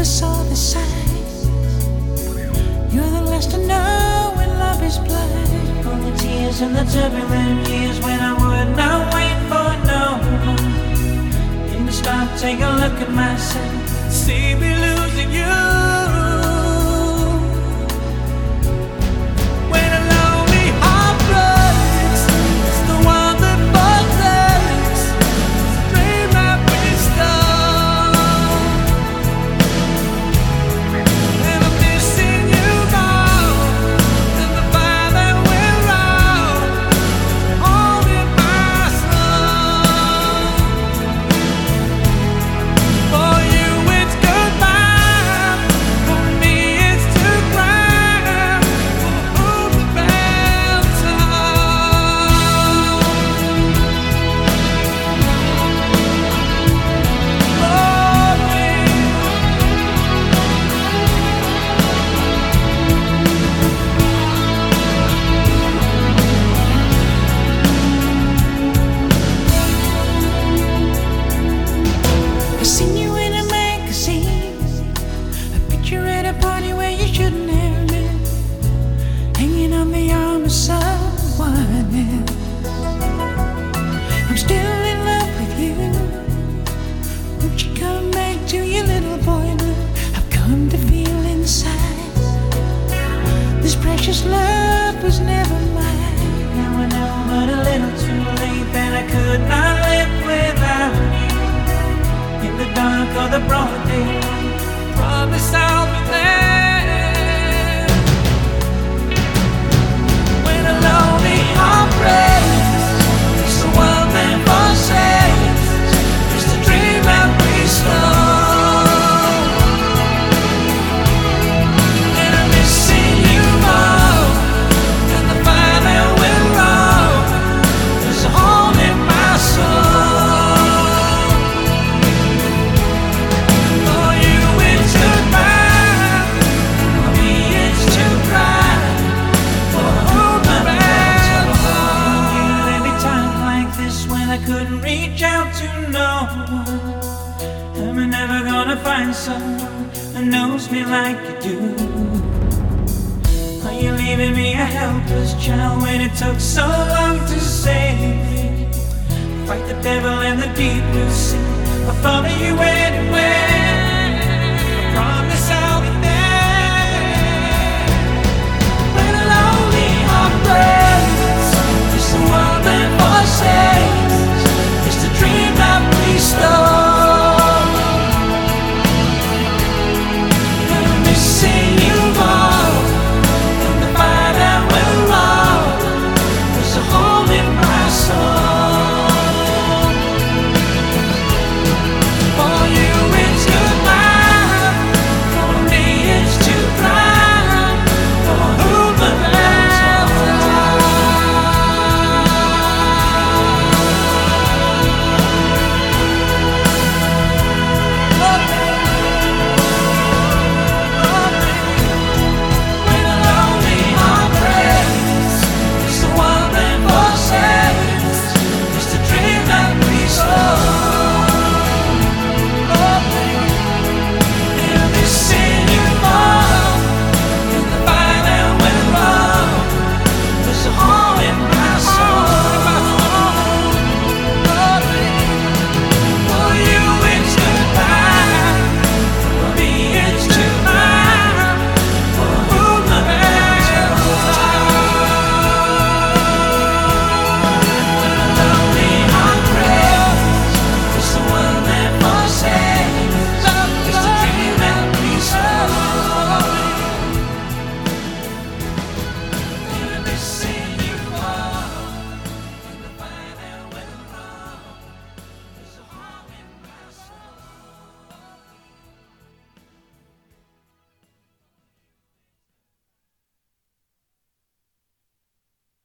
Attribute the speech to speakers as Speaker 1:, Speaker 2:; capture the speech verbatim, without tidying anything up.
Speaker 1: others saw the signs. You're the last to know when love is blind. All the tears and the turbulent years when I would not wait for no one. Need to stop, take a look at myself, see me losing you. I'm still in love with you. Won't you come back to your little boy blue? I've come to feel inside this precious love was never mine. Now I know but a little too late that I could not live without you. In the dark or the broad day, promise I'll be there. When a lonely heart breaks, couldn't reach out to no one. Am I never gonna find someone who knows me like you do? Are you leaving me a helpless child when it took so long to save me? Fight the devil in the deep blue sea, I'll follow you anywhere.